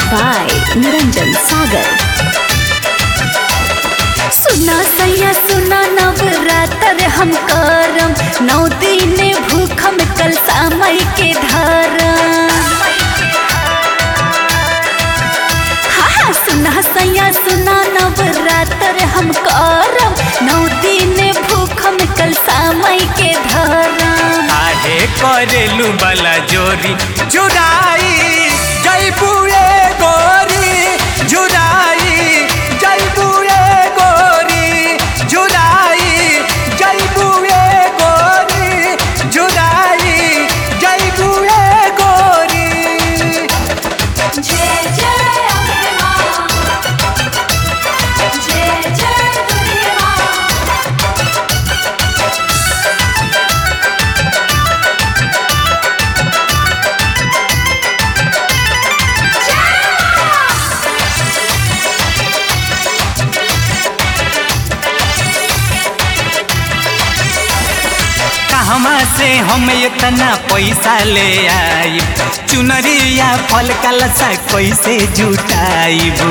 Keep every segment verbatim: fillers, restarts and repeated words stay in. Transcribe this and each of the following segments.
by Niranjan Sagar. सुना सैया सुना नवरात्र हम करम, नौ दिन भूखम कल समय के धरम। हाँ सुना सैया सुना नवरात्र हम करम, नौ दिन भूखम कल समय के धरम। काहे करेलू बला जोरी जुराई जयपुरे गोरी जुराई जयपुरे गोरी जुराई जयपुरे गोरी जुराई जयपुरे गोरी। जय जय अम्बे मां, जय जय दुर्गे मां। कहवा से हम इतना पैसा ले आई, चुनरिया फल कलसा कैसे जुटाइब।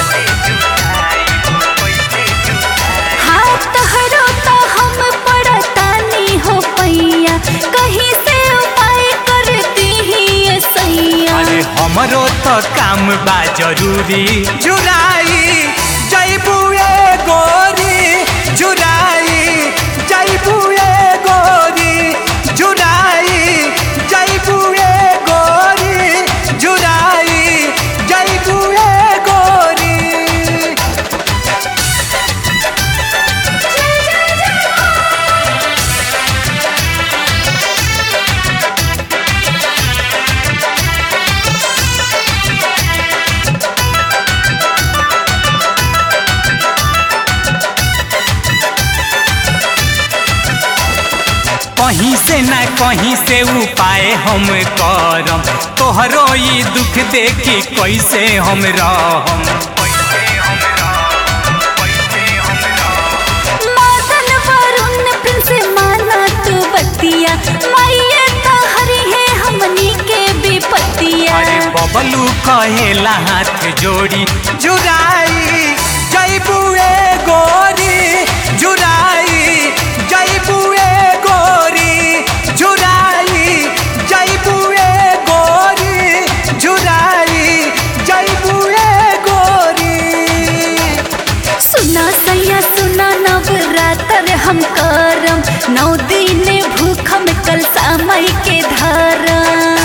हाँ तहरो तो हम पड़तानी हो पैया, कहीं से उपाय करती ही सैया। अरे हमरो तो काम बा जरूरी जुराई जयपुरे गोरी जुराई जयपुरे गोरी जुराई जयपुरे गोरी जुराई जयपुरे गोरी। कहीं से ना कहीं से उपाय हम करम, तोहरो ई दुख देखी कैसे हम रहम। मदन वरुण प्रिंस माना तू बतिया, माये तहरी है हमनी के विपतिया। अरे बबलू कहेला हाथ जोड़ी जुराई जयपुरे गोरी जुराई जयपुरे गोरी जुराई जयपुरे गोरी जुराई जयपुरे गोरी। सुना सैया सुना नवरात्र हम करम, नौ दिन भूखम कल समय के धरम।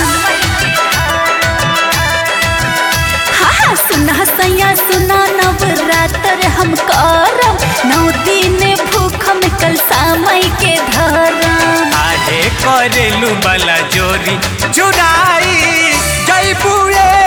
हाँ सुना सैया सुना नवरात्र हम करम, नौ दिन भूखम कल समय के धरम। काहे करेलू बला जोरी जुराई जयपुरे